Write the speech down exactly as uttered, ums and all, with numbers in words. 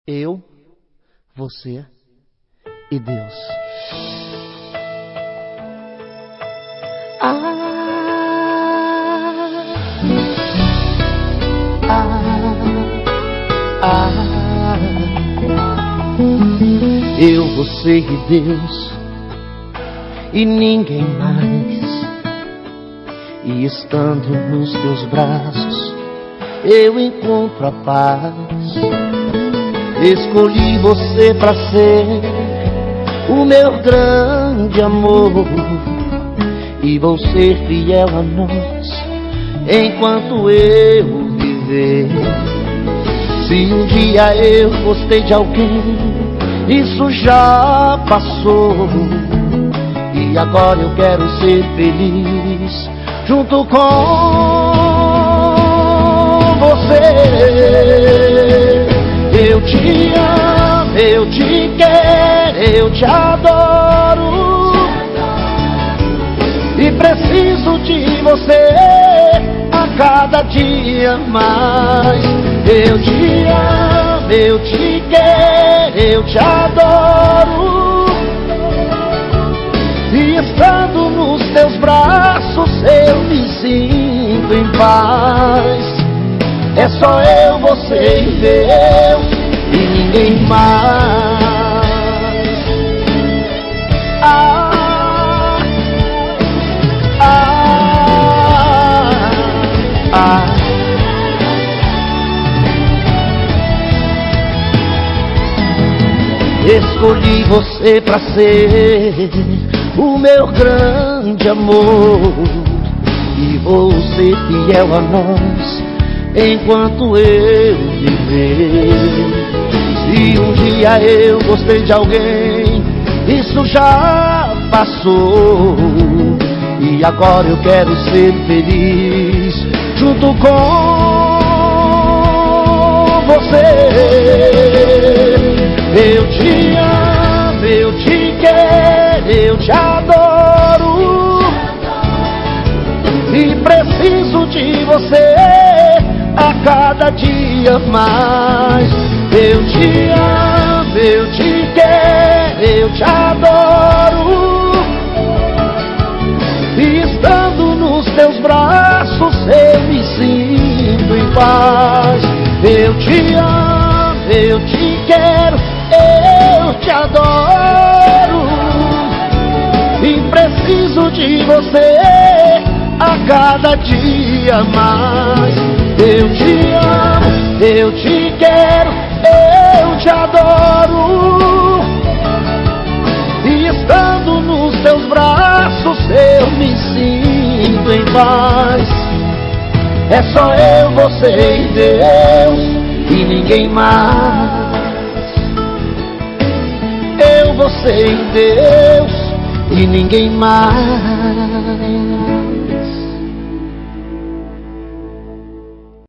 Eu, você e Deus. Ah, ah, ah. Eu, você e Deus e ninguém mais. E estando nos teus braços eu encontro a paz. Escolhi você pra ser o meu grande amor, e vou ser fiel a nós enquanto eu viver. Se um dia eu gostei de alguém, isso já passou, e agora eu quero ser feliz junto com você. Eu te amo, eu te quero, eu te adoro, e preciso de você a cada dia mais. Eu te amo, eu te quero, eu te adoro, e estando nos teus braços eu me sinto em paz. É só eu, você e Deus e ninguém mais. Ah, ah, ah. Escolhi você pra ser o meu grande amor, e vou ser fiel a nós enquanto eu viver. Se um dia eu gostei de alguém, isso já passou, e agora eu quero ser feliz junto com você. Eu te amo, eu te quero, eu te adoro, e preciso de você a cada dia mais. Eu te amo, eu te quero, eu te adoro, e estando nos teus braços eu me sinto em paz. Eu te amo, eu te quero, eu te adoro, e preciso de você a cada dia mais. Eu te amo, eu te quero, eu te adoro, e estando nos teus braços eu me sinto em paz. É só eu, você e Deus e ninguém mais. Eu, você e Deus e ninguém mais.